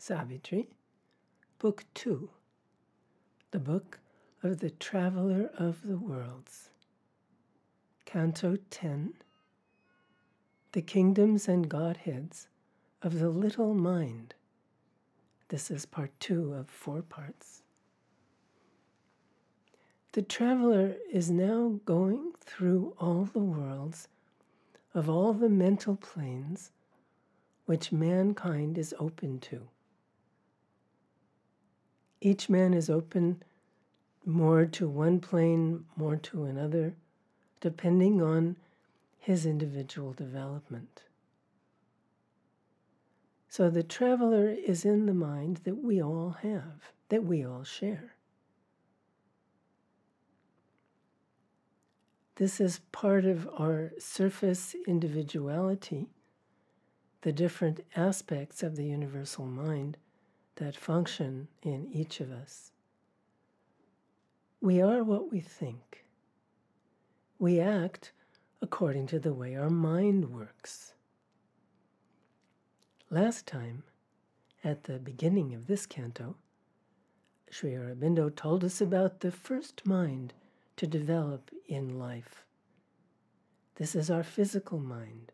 Savitri, Book 2, the Book of the Traveler of the Worlds, Canto 10, The Kingdoms and Godheads of the Little Mind. This is part 2 of 4 parts. The traveler is now going through all the worlds of all the mental planes which mankind is open to. Each man is open more to one plane, more to another, depending on his individual development. So the traveler is in the mind that we all have, that we all share. This is part of our surface individuality, the different aspects of the universal mind that function in each of us. We are what we think. We act according to the way our mind works. Last time, at the beginning of this canto, Sri Aurobindo told us about the first mind to develop in life. This is our physical mind.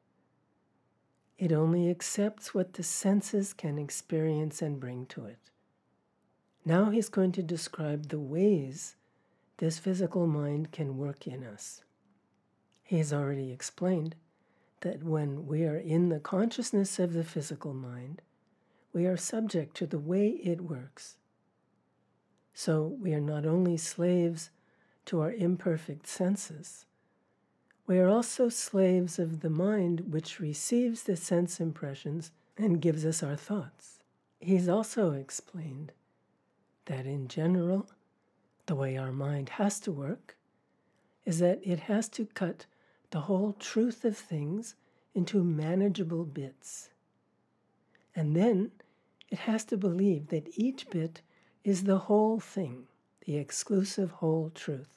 It only accepts what the senses can experience and bring to it. Now he's going to describe the ways this physical mind can work in us. He's already explained that when we are in the consciousness of the physical mind, we are subject to the way it works. So we are not only slaves to our imperfect senses, we are also slaves of the mind which receives the sense impressions and gives us our thoughts. He's also explained that in general, the way our mind has to work is that it has to cut the whole truth of things into manageable bits. And then it has to believe that each bit is the whole thing, the exclusive whole truth.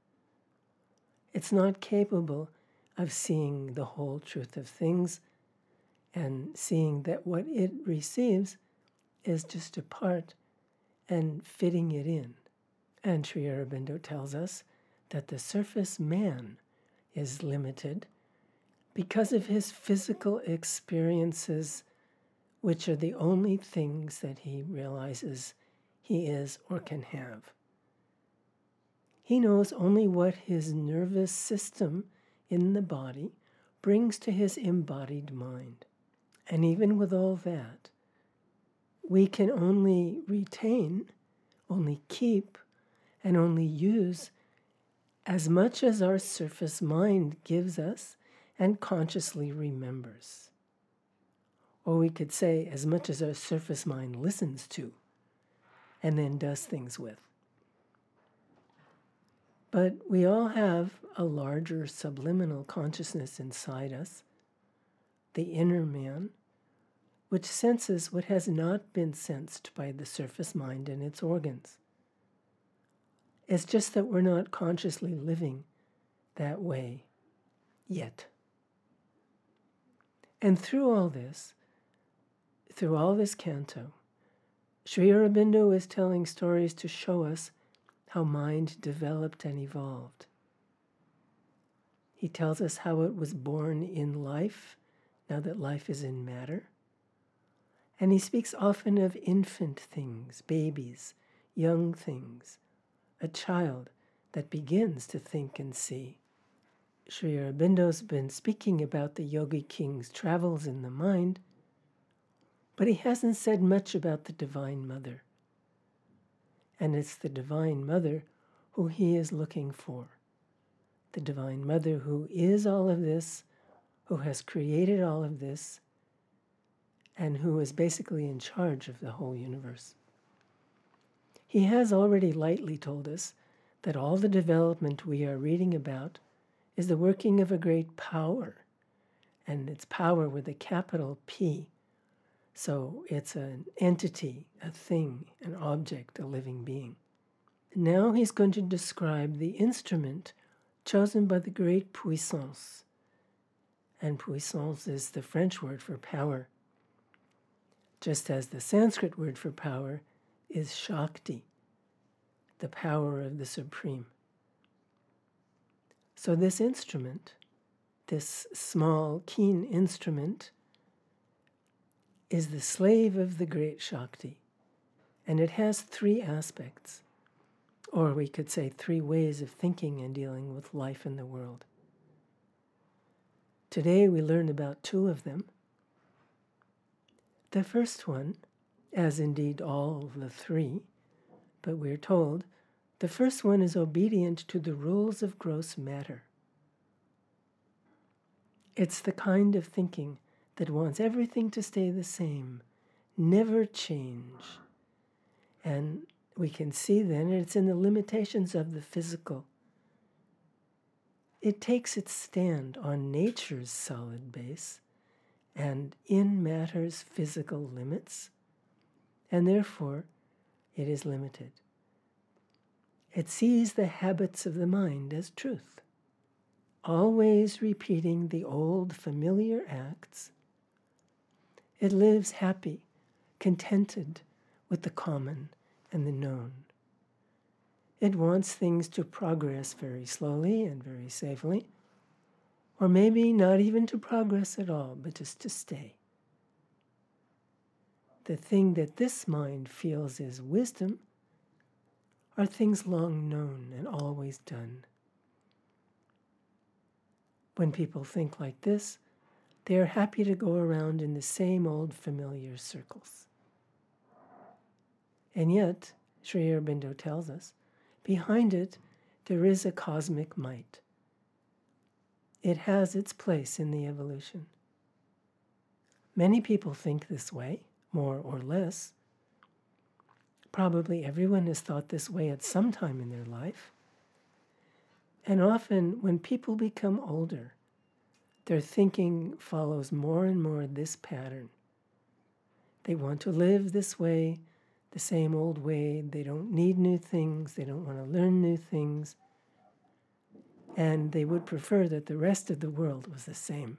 It's not capable of seeing the whole truth of things and seeing that what it receives is just a part and fitting it in. And Sri Aurobindo tells us that the surface man is limited because of his physical experiences, which are the only things that he realizes he is or can have. He knows only what his nervous system in the body brings to his embodied mind. And even with all that, we can only retain, only keep, and only use as much as our surface mind gives us and consciously remembers. Or we could say as much as our surface mind listens to and then does things with. But we all have a larger subliminal consciousness inside us, the inner man, which senses what has not been sensed by the surface mind and its organs. It's just that we're not consciously living that way yet. And through all this canto, Sri Aurobindo is telling stories to show us how mind developed and evolved. He tells us how it was born in life, now that life is in matter. And he speaks often of infant things, babies, young things, a child that begins to think and see. Sri Aurobindo's been speaking about the Yogi King's travels in the mind, but he hasn't said much about the Divine Mother. And it's the Divine Mother who he is looking for. The Divine Mother who is all of this, who has created all of this, and who is basically in charge of the whole universe. He has already lightly told us that all the development we are reading about is the working of a great power, and it's power with a capital P. So it's an entity, a thing, an object, a living being. Now he's going to describe the instrument chosen by the great puissance. And puissance is the French word for power. just as the Sanskrit word for power is Shakti, the power of the Supreme. So this instrument, this small, keen instrument, is the slave of the great Shakti, and it has three aspects, or we could say three ways of thinking and dealing with life in the world. Today we learn about two of them. The first one, as indeed all the three, but we're told, the first one is obedient to the rules of gross matter. It's the kind of thinking that wants everything to stay the same, never change. And we can see then it's in the limitations of the physical. It takes its stand on nature's solid base and in matter's physical limits, and therefore it is limited. It sees the habits of the mind as truth, always repeating the old familiar acts. It lives happy, contented with the common and the known. It wants things to progress very slowly and very safely, or maybe not even to progress at all, but just to stay. The thing that this mind feels is wisdom are things long known and always done. When people think like this, they are happy to go around in the same old familiar circles. And yet, Sri Aurobindo tells us, behind it there is a cosmic might. It has its place in the evolution. Many people think this way, more or less. Probably everyone has thought this way at some time in their life. And often when people become older, their thinking follows more and more this pattern. They want to live this way, the same old way. They don't need new things. They don't want to learn new things. And they would prefer that the rest of the world was the same.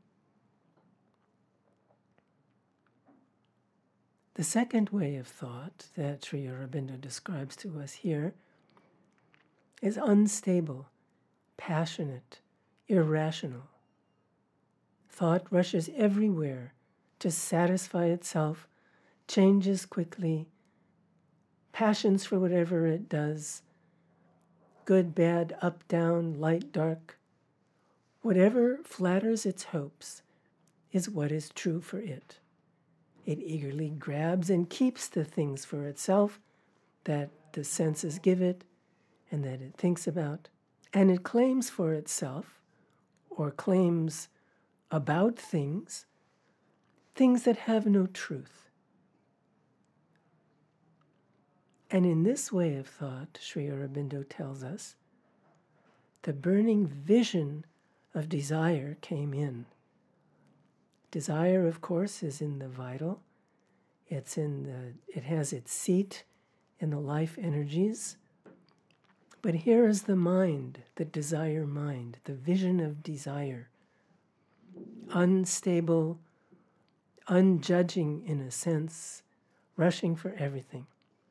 The second way of thought that Sri Aurobindo describes to us here is unstable, passionate, irrational. Thought rushes everywhere to satisfy itself, changes quickly, passions for whatever it does, good, bad, up, down, light, dark. Whatever flatters its hopes is what is true for it. It eagerly grabs and keeps the things for itself that the senses give it and that it thinks about. And it claims for itself, or claims about things that have no truth. And in this way of thought, Sri Aurobindo tells us, the burning vision of desire came in. Desire, of course, is in the vital. It has its seat in the life energies. But here is the mind, the desire mind, the vision of desire. Unstable, unjudging in a sense, rushing for everything.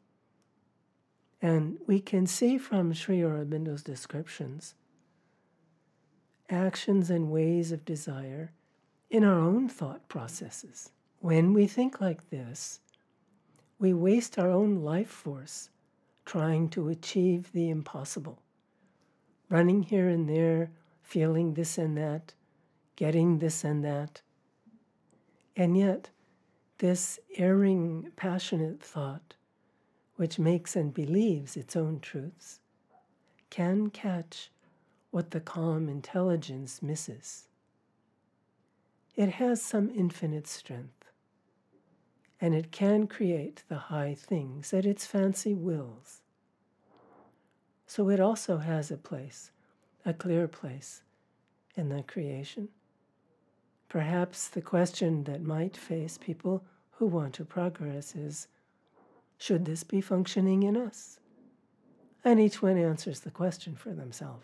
And we can see from Sri Aurobindo's descriptions actions and ways of desire in our own thought processes. When we think like this, we waste our own life force trying to achieve the impossible, running here and there, feeling this and that, getting this and that. And yet, this erring, passionate thought, which makes and believes its own truths, can catch what the calm intelligence misses. It has some infinite strength, and it can create the high things that its fancy wills. So it also has a place, a clear place in the creation. Perhaps the question that might face people who want to progress is, should this be functioning in us? And each one answers the question for themselves.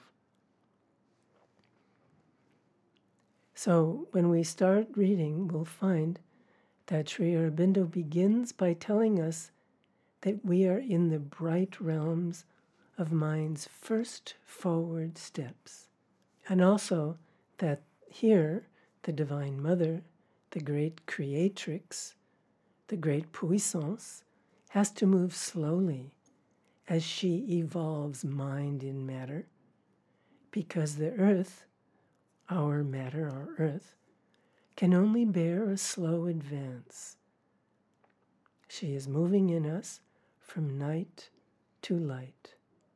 So when we start reading, we'll find that Sri Aurobindo begins by telling us that we are in the bright realms of mind's first forward steps. And also that here, the Divine Mother, the great creatrix, the great puissance, has to move slowly as she evolves mind in matter, because the earth, our matter, our earth, can only bear a slow advance. She is moving in us from night to light.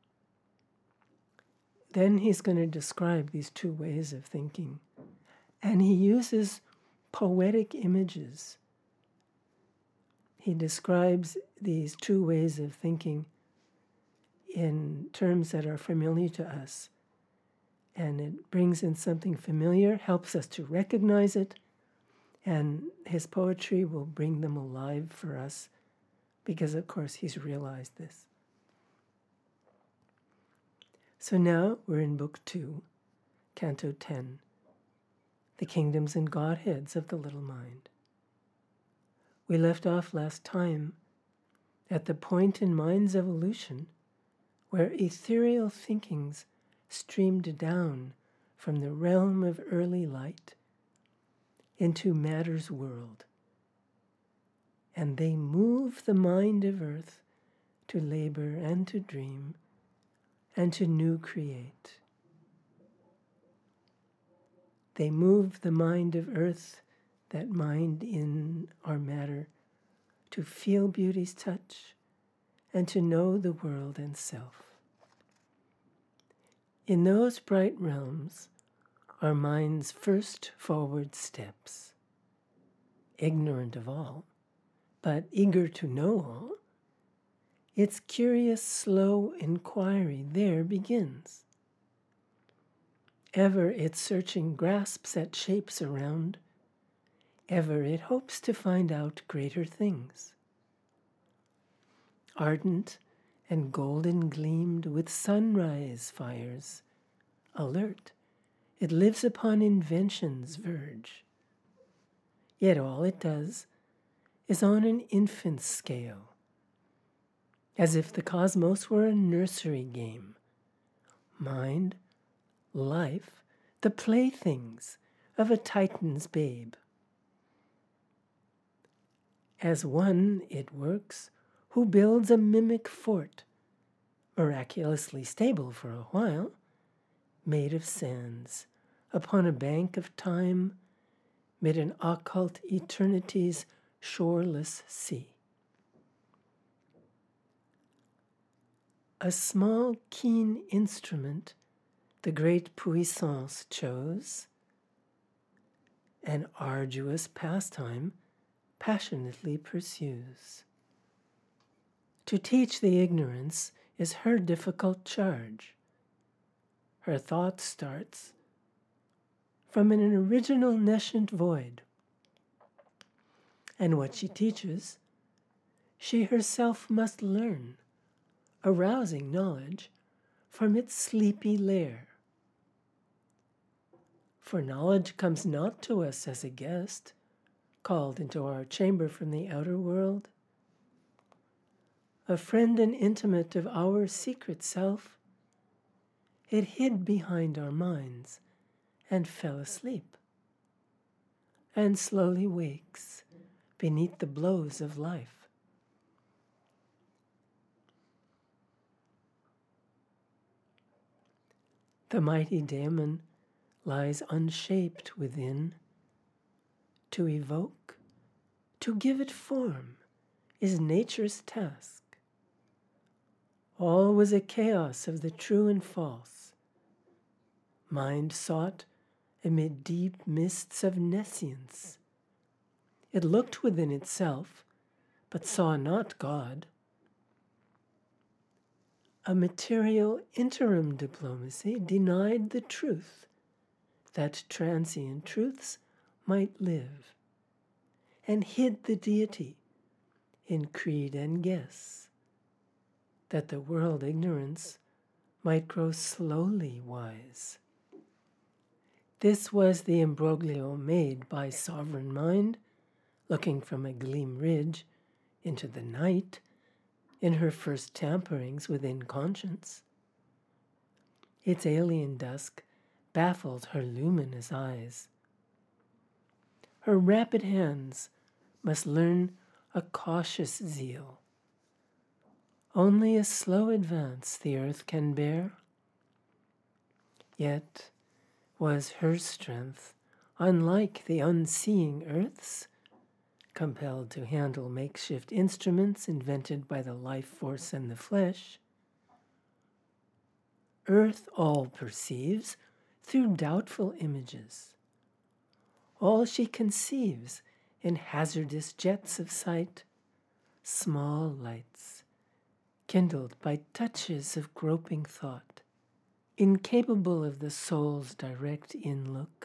Then he's going to describe these two ways of thinking. And he uses poetic images. He describes these two ways of thinking in terms that are familiar to us. And it brings in something familiar, helps us to recognize it, and his poetry will bring them alive for us because, of course, he's realized this. So now we're in Book 2, Canto 10, The Kingdoms and Godheads of the Little Mind. We left off last time at the point in mind's evolution where ethereal thinkings streamed down from the realm of early light into matter's world. And they move the mind of earth to labor and to dream and to new create. They move the mind of earth, that mind in our matter, to feel beauty's touch and to know the world and self. In those bright realms are mind's first forward steps. Ignorant of all, but eager to know all, its curious, slow inquiry there begins. Ever its searching grasps at shapes around, ever it hopes to find out greater things. Ardent and golden gleamed with sunrise fires, alert, it lives upon invention's verge. Yet all it does is on an infant's scale, as if the cosmos were a nursery game. Mind, life, the playthings of a Titan's babe. As one, it works, who builds a mimic fort, miraculously stable for a while, made of sands, upon a bank of time, mid an occult eternity's shoreless sea. A small, keen instrument the great puissance chose, an arduous pastime passionately pursues. To teach the ignorance is her difficult charge. Her thought starts from an original nescient void, and what she teaches, she herself must learn, arousing knowledge from its sleepy lair. For knowledge comes not to us as a guest, called into our chamber from the outer world. A friend and intimate of our secret self, it hid behind our minds and fell asleep, and slowly wakes beneath the blows of life. The mighty daemon lies unshaped within. To evoke, to give it form, is nature's task. All was a chaos of the true and false. Mind sought amid deep mists of nescience. It looked within itself, but saw not God. A material interim diplomacy denied the truth, that transient truths might live, and hid the deity in creed and guess, that the world ignorance might grow slowly wise. This was the imbroglio made by sovereign mind, looking from a gleam ridge into the night in her first tamperings within conscience. Its alien dusk baffled her luminous eyes. Her rapid hands must learn a cautious zeal. Only a slow advance the earth can bear. Yet was her strength unlike the unseeing earth's, compelled to handle makeshift instruments invented by the life force and the flesh. Earth all perceives through doubtful images. All she conceives in hazardous jets of sight, small lights, kindled by touches of groping thought, incapable of the soul's direct in-look.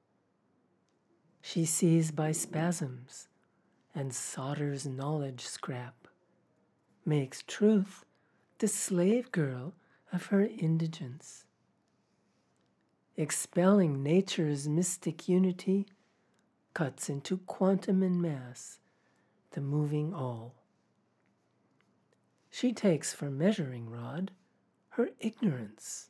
She sees by spasms and solders knowledge scrap, makes truth the slave girl of her indigence. Expelling nature's mystic unity, cuts into quantum and mass the moving all. She takes for measuring rod her ignorance.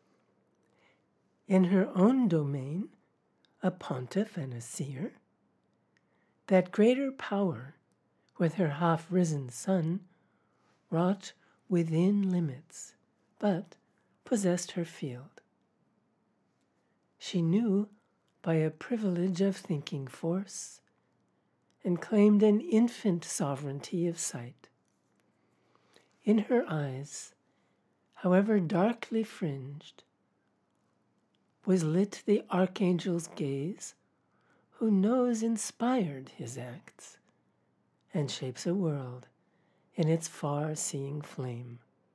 In her own domain, a pontiff and a seer, that greater power, with her half-risen sun, wrought within limits, but possessed her field. She knew by a privilege of thinking force, and claimed an infant sovereignty of sight. In her eyes, however darkly fringed, was lit the archangel's gaze, who knows inspired his acts, and shapes a world in its far-seeing flame.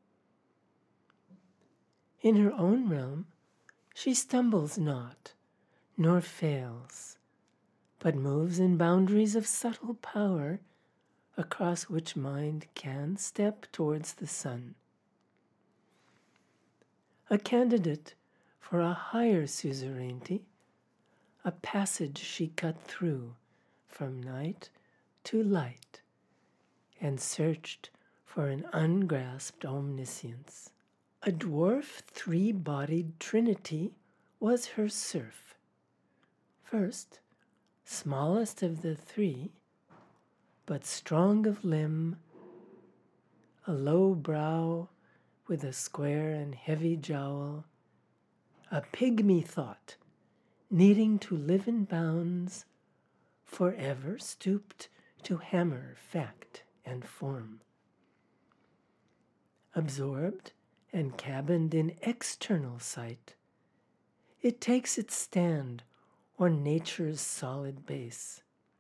In her own realm, she stumbles not, nor fails, but moves in boundaries of subtle power across which mind can step towards the sun. A candidate for a higher suzerainty, a passage she cut through from night to light and searched for an ungrasped omniscience. A dwarf three-bodied trinity was her serf. First, smallest of the three, but strong of limb, a low brow with a square and heavy jowl, a pygmy thought, needing to live in bounds, forever stooped to hammer fact and form. Absorbed and cabined in external sight, it takes its stand on nature's solid base.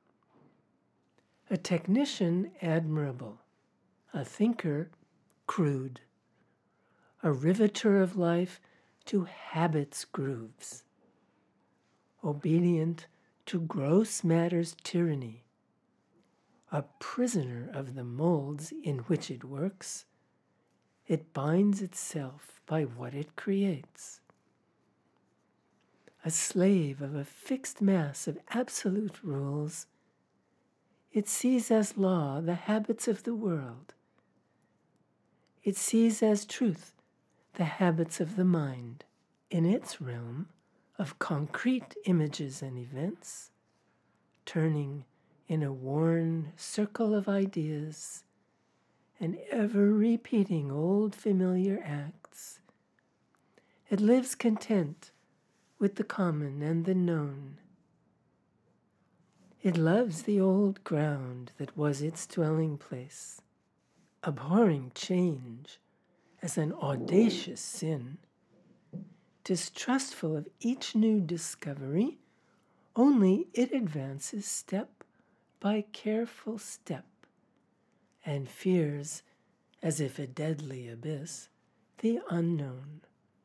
A technician admirable, a thinker crude, a riveter of life to habit's grooves, obedient to gross matter's tyranny, a prisoner of the molds in which it works, it binds itself by what it creates. A slave of a fixed mass of absolute rules, it sees as law the habits of the world. It sees as truth the habits of the mind. In its realm of concrete images and events, turning in a worn circle of ideas and ever repeating old familiar acts, it lives content with the common and the known. It loves the old ground that was its dwelling place, abhorring change as an audacious sin, distrustful of each new discovery. Only it advances step by careful step, and fears, as if a deadly abyss, the unknown.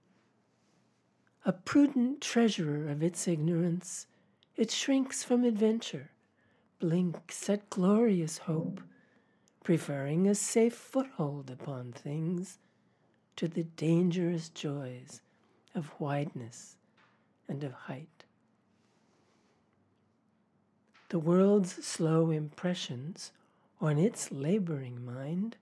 A prudent treasurer of its ignorance, it shrinks from adventure, blinks at glorious hope, preferring a safe foothold upon things to the dangerous joys of wideness and of height. The world's slow impressions on its laboring mind,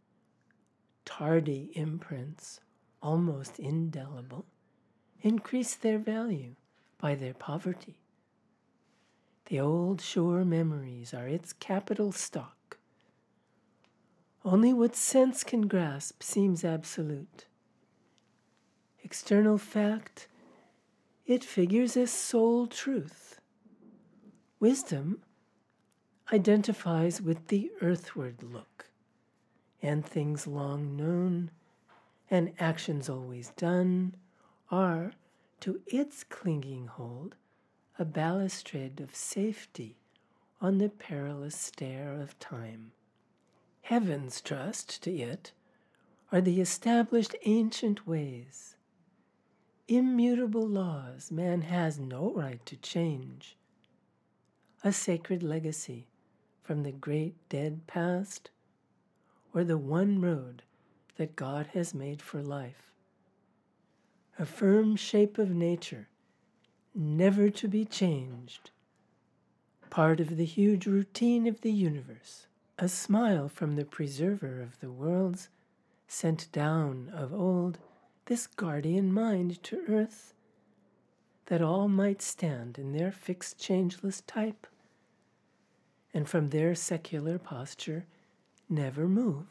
tardy imprints, almost indelible, increase their value by their poverty. The old sure memories are its capital stock. Only what sense can grasp seems absolute. External fact, it figures as sole truth. Wisdom identifies with the earthward look, and things long known and actions always done are, to its clinging hold, a balustrade of safety on the perilous stair of time. Heaven's trust to it are the established ancient ways, immutable laws man has no right to change, a sacred legacy from the great dead past, or the one road that God has made for life, a firm shape of nature, never to be changed, part of the huge routine of the universe, a smile from the preserver of the worlds, sent down of old this guardian mind to earth, that all might stand in their fixed changeless type, and from their secular posture never move.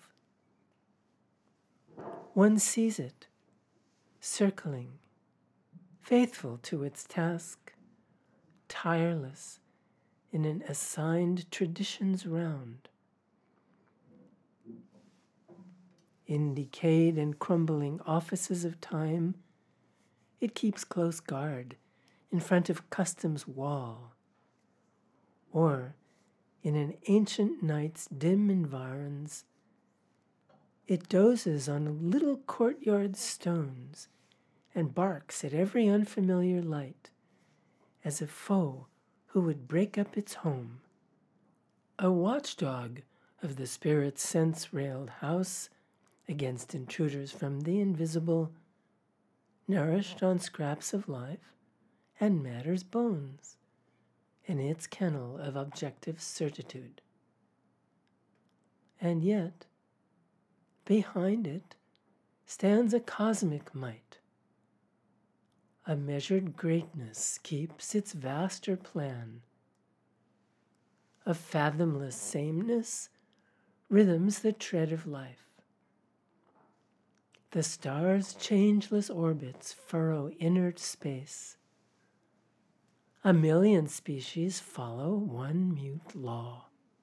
One sees it, circling, faithful to its task, tireless in an assigned tradition's round. In decayed and crumbling offices of time, it keeps close guard in front of custom's wall, or in an ancient night's dim environs, it dozes on little courtyard stones and barks at every unfamiliar light, as a foe who would break up its home. A watchdog of the spirit's sense-railed house against intruders from the invisible, nourished on scraps of life and matter's bones, in its kennel of objective certitude. And yet, behind it stands a cosmic might. A measured greatness keeps its vaster plan. A fathomless sameness rhythms the tread of life. The stars' changeless orbits furrow inert space. A million species follow one mute law.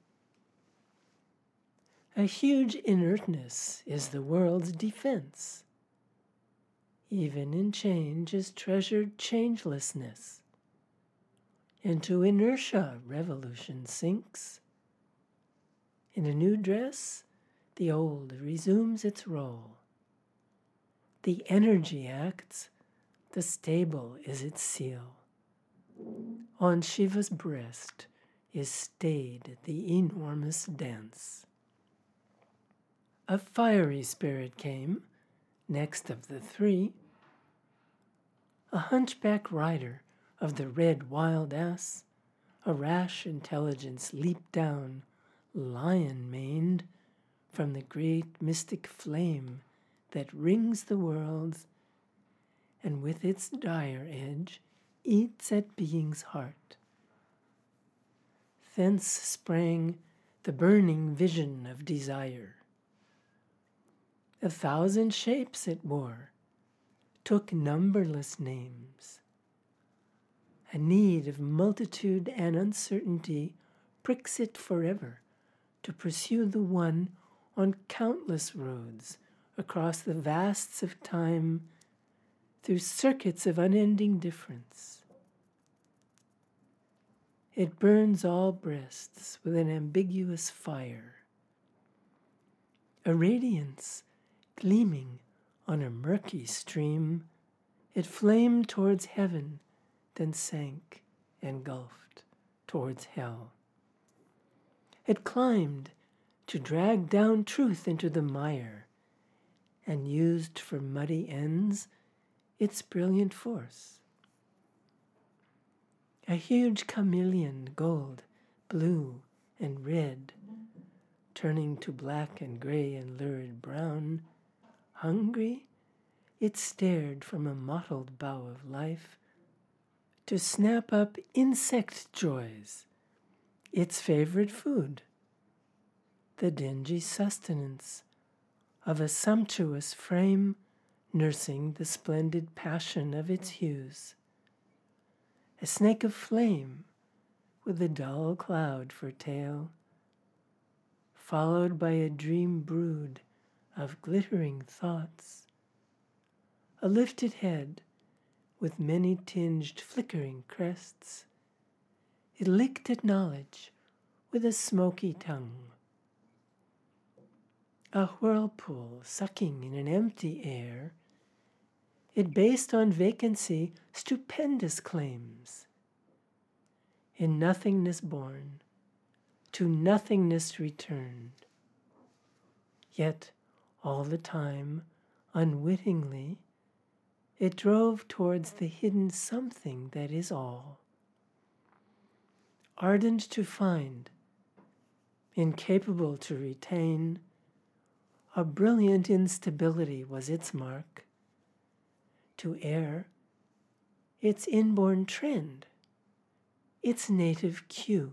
A huge inertness is the world's defense. Even in change is treasured changelessness. Into inertia revolution sinks. In a new dress, the old resumes its role. The energy acts, the stable is its seal. On Shiva's breast is stayed the enormous dance. A fiery spirit came, next of the three, a hunchback rider of the red wild ass, a rash intelligence leaped down, lion-maned, from the great mystic flame that rings the worlds, and with its dire edge eats at being's heart. Thence sprang the burning vision of desire. 1,000 shapes it wore, took numberless names. A need of multitude and uncertainty pricks it forever to pursue the one on countless roads across the vasts of time, through circuits of unending difference. It burns all breasts with an ambiguous fire, a radiance gleaming on a murky stream. It flamed towards heaven, then sank, engulfed, towards hell. It climbed to drag down truth into the mire, and used for muddy ends its brilliant force. A huge chameleon gold blue and red, turning to black and gray and lurid brown. Hungry, it stared from a mottled bough of life to snap up insect joys, its favorite food, the dingy sustenance of a sumptuous frame nursing the splendid passion of its hues. A snake of flame with a dull cloud for tail, followed by a dream brood of glittering thoughts. A lifted head with many tinged flickering crests. It licked at knowledge with a smoky tongue. A whirlpool sucking in an empty air, it based on vacancy stupendous claims. In nothingness born, to nothingness returned. Yet all the time, unwittingly, it drove towards the hidden something that is all. Ardent to find, incapable to retain, a brilliant instability was its mark. To err, its inborn trend, its native cue.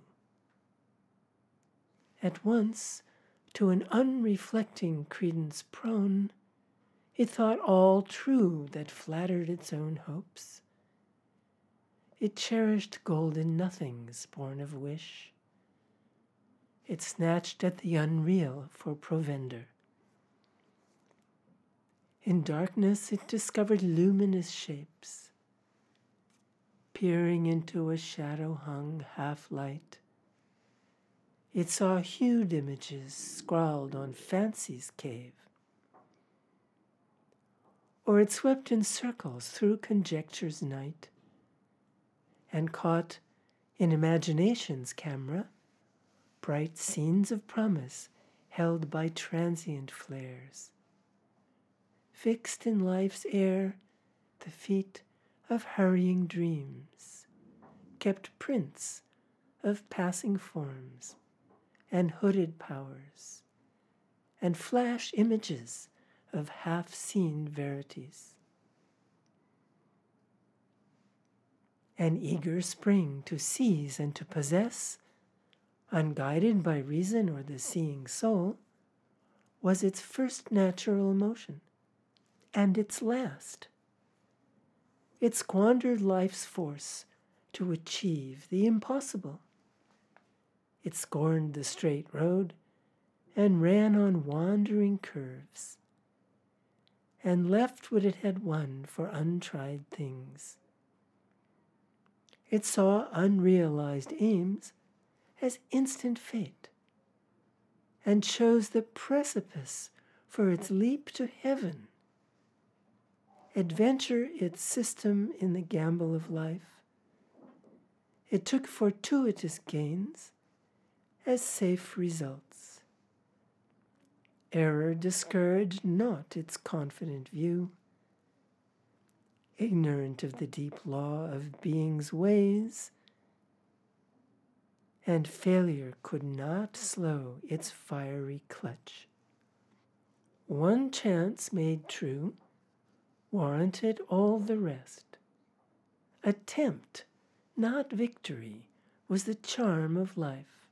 At once, to an unreflecting credence prone, it thought all true that flattered its own hopes. It cherished golden nothings born of wish. It snatched at the unreal for provender. In darkness it discovered luminous shapes. Peering into a shadow-hung half-light, it saw hued images scrawled on fancy's cave. Or it swept in circles through conjecture's night and caught, in imagination's camera, bright scenes of promise held by transient flares. Fixed in life's air, the feet of hurrying dreams kept prints of passing forms and hooded powers, and flash images of half-seen verities. An eager spring to seize and to possess, unguided by reason or the seeing soul, was its first natural emotion, and its last. It squandered life's force to achieve the impossible. It scorned the straight road and ran on wandering curves, and left what it had won for untried things. It saw unrealized aims as instant fate, and chose the precipice for its leap to heaven. Adventure its system in the gamble of life. It took fortuitous gains as safe results. Error discouraged not its confident view. Ignorant of the deep law of being's ways, and failure could not slow its fiery clutch. One chance made true warranted all the rest. Attempt, not victory, was the charm of life.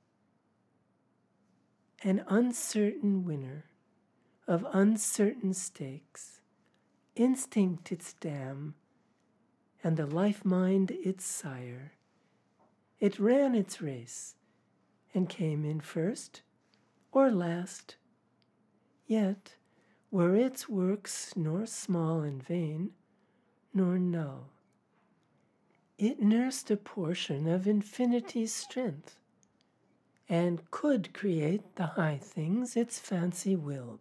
An uncertain winner of uncertain stakes, instinct its dam, and the life-mind its sire. It ran its race, and came in first or last. Yet were its works nor small and vain, nor null. It nursed a portion of infinity's strength, and could create the high things its fancy willed.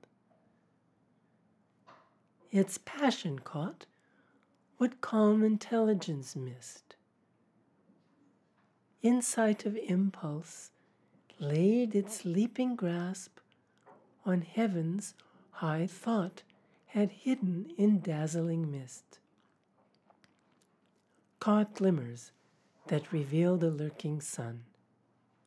Its passion caught what calm intelligence missed. Insight of impulse laid its leaping grasp on heaven's high thought had hidden in dazzling mist. Caught glimmers that revealed a lurking sun.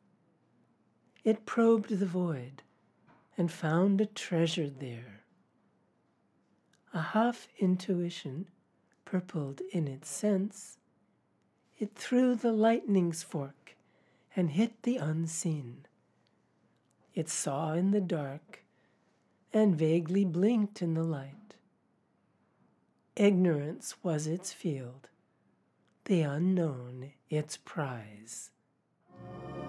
It probed the void and found a treasure there. A half-intuition purpled in its sense, it threw the lightning's fork and hit the unseen. It saw in the dark and vaguely blinked in the light. Ignorance was its field, the unknown its prize.